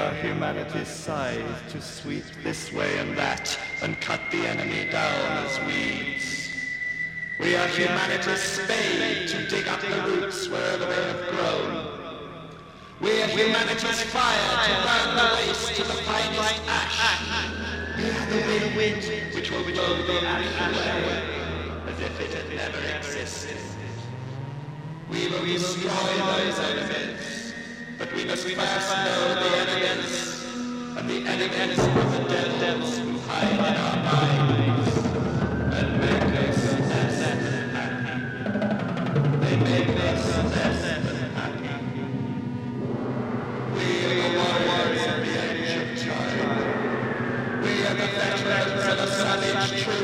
are humanity's scythe to sweep this way and that and cut the enemy down as weeds. We are humanity's spade to dig up the roots wherever they have grown. We are humanity's fire to burn the waste to the finest ash. We are the wind which will blow the ash away as if it had never existed. We will destroy those enemies, but we must first know the enemies, and the enemies of the devils who hide in our minds, and make us less happy. They make us less happy. We are the warriors of the ancient time. We are the veterans of the savage truth.